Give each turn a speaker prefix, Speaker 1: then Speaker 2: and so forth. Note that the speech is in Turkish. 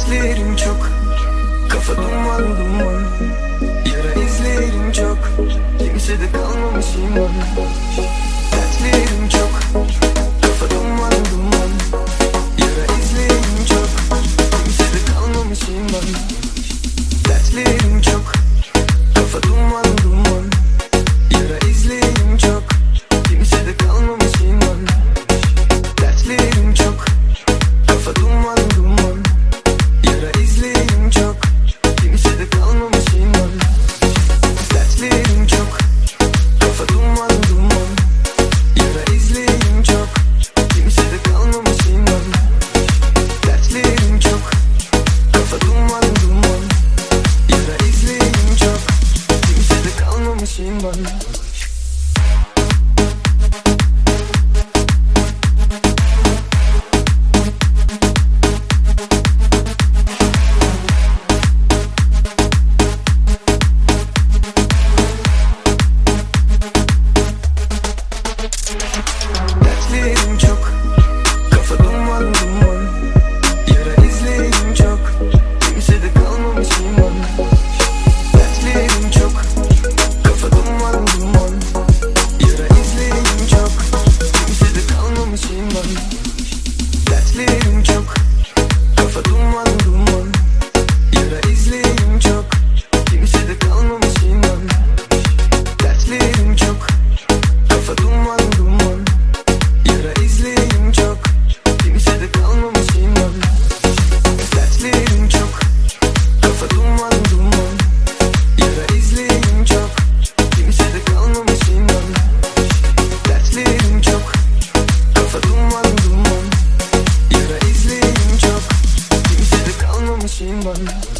Speaker 1: Dertlerim çok, kafa duman duman. Yara izlerim çok, kimsede kalmamış iman. Dertlerim çok, kafa duman duman. Yara izlerim çok, kimsede kalmamış iman. Dertlerim çok, kafa duman duman. Yara izlerim çok, kimsede kalmamış iman. Dertlerim çok, kafa duman duman. Yara izlerim çok, kimsede kalmamış iman. Dertlerim çok, kafa duman duman. Yara izlerim çok, kimsede kalmamış iman. Dertlerim çok, kafa duman duman. Yara izlerim çok, kimsede kalmamış iman. Dertlerim çok, kafa duman duman. Yara izlerim çok, kimsede kalmamış iman. Dertlerim çok, kafa duman duman. Yara izlerim çok, kimsede kalmamış iman. Dertlerim çok, kafa duman duman. Yara izlerim çok, kimsede kalmamış iman. Dertlerim çok, kafa duman duman. Yara izlerim çok, kimsede kalmamış iman. Dertlerim çok, kafa duman duman. Yara izlerim çok, kimsede kalmamış iman. Dertlerim çok, kafa duman duman. Yara izlerim çok, kimsede kalmamış iman.